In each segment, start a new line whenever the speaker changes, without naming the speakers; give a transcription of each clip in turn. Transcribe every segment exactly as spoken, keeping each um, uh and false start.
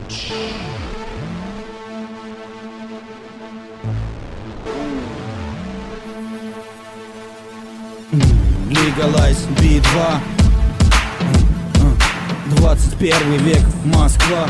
Legalize би два. Двадцать первый век, Москва.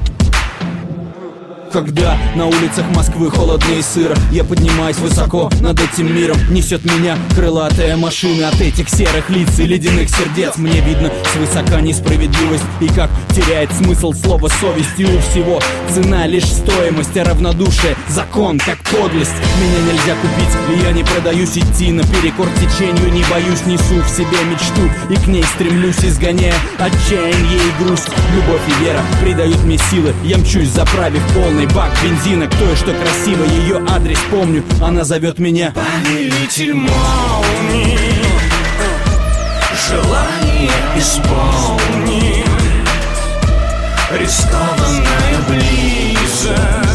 Когда на улицах Москвы холодно и сыро, я поднимаюсь высоко над этим миром. Несет меня крылатая машина от этих серых лиц и ледяных сердец. Мне видно свысока несправедливость и как теряет смысл слово совесть. И у всего цена лишь стоимость, а равнодушие закон, как подлость. Меня нельзя купить, и я не продаюсь. Идти наперекор течению не боюсь. Несу в себе мечту и к ней стремлюсь, изгоняя отчаяние и грусть. Любовь и вера придают мне силы. Я мчусь, заправив полный бак бензина к той, что красиво, ее адрес помню. Она зовет меня
повелитель молний, желание исполни, рискованная близость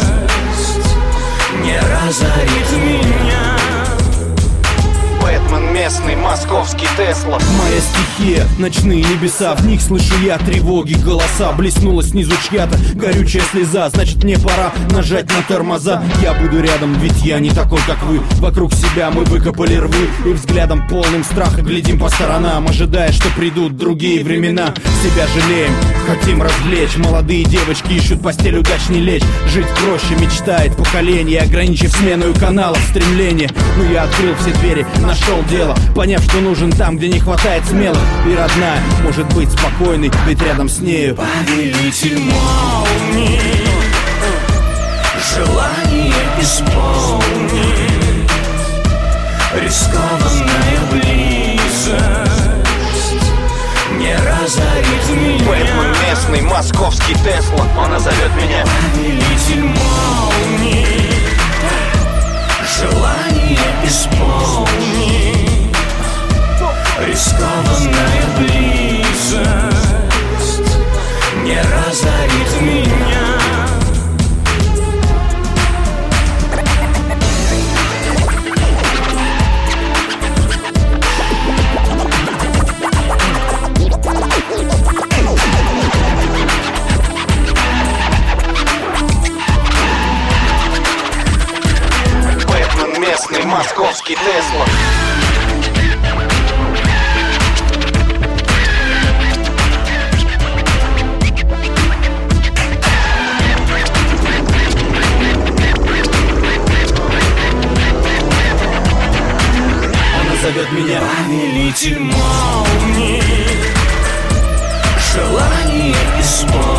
не разорит меня.
Бэтмен местный, московский Тесла.
Моя стихия, ночные небеса, в них слышу я тревоги, голоса. Блеснула снизу чья-то горючая слеза, значит мне пора нажать на тормоза. Я буду рядом, ведь я не такой, как вы. Вокруг себя мы выкопали рвы и взглядом полным страха глядим по сторонам, ожидая, что придут другие времена. Себя жалеем, хотим развлечь. Молодые девочки ищут постель, удачней лечь. Жить проще мечтает поколение, ограничив сменою каналов стремления. Но я открыл все двери, нашел дело, поняв, что нужен там, где не хватает смелых. И родная может быть спокойной, ведь рядом с нею
повелитель молний, желание исполни, рискованная близость не разорит меня.
Бэтмен местный, московский Тесла. Она зовет меня
повелитель молний, желание исполни, рискованная близость не разорит меня.
Бэтмен местный, московский Тесла.
зовет меня
повелитель молний, желание исполнить.